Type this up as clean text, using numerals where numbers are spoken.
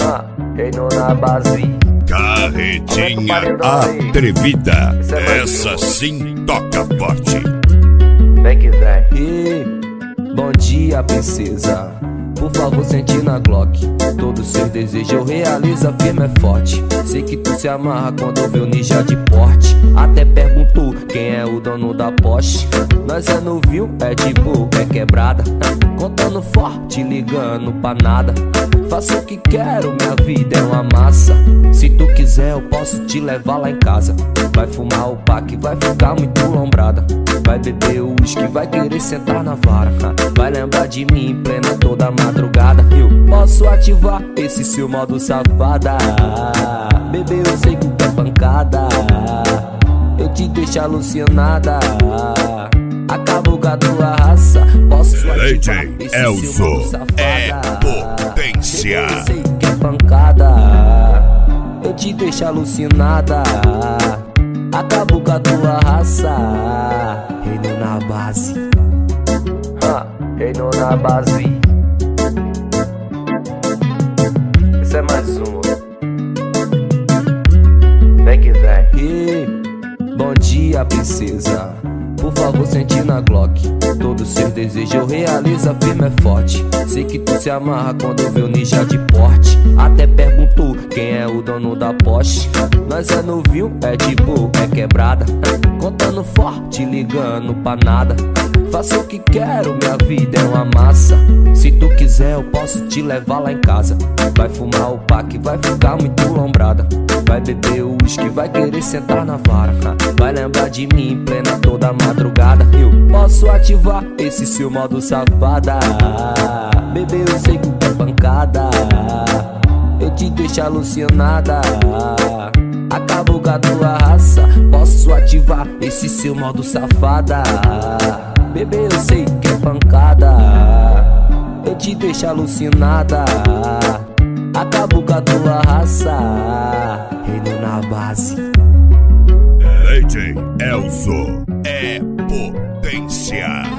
Reino na base. Carretinha atrevida, essa sim toca forte. Vem que vem. Hey, bom dia, princesa. Por favor, sente na Glock. Todo seu desejo eu realizo, firme é forte. Sei que tu se amarra quando vê o ninja de porte. Até perguntou quem é o dono da Porsche. Nós é novinho, é tipo, é quebrada. Contando forte, ligando pra nada. Faço o que quero, minha vida é uma massa. Se tu quiser eu posso te levar lá em casa. Vai fumar o pack, vai ficar muito lombrada. Vai beber o uísque, vai querer sentar na vara. Vai lembrar de mim em plena toda madrugada. Eu posso ativar esse seu modo safada. Bebê, eu sei que tu é pancada. Eu te deixo alucinada. Acabo com a tua raça. Posso ativar esse seu modo safada. É potência. Bebê, eu sei que é pancada. Eu te deixo alucinada. Acabo com a tua raça. Reino na base. Reino na base. Esse é mais um. Vem que vem. Hey, bom dia, princesa. Por favor, sente na Glock. Todo seu desejo eu realizo, firme é forte. Sei que tu se amarra quando vê o ninja de porte. Até perguntou quem é o dono da Porsche. Nós é novinho, é tipo, é quebrada. Contando forte, ligando pra nada. Faço o que quero, minha vida é uma massa. Se tu quiser eu posso te levar lá em casa. Vai fumar o pack, vai ficar muito lombrada. Vai beber o uísque, vai querer sentar na vara. Vai lembrar de mim em plena toda madrugada. Eu posso ativar esse seu modo safada. Bebê, eu sei que tu é pancada. Eu te deixo alucinada. Acabo com a tua raça. Posso ativar esse seu modo safada. Bebê, eu sei que é pancada. Eu te deixo alucinada. Acabo com a tua raça. Reino na base. DJ Elzo é potência.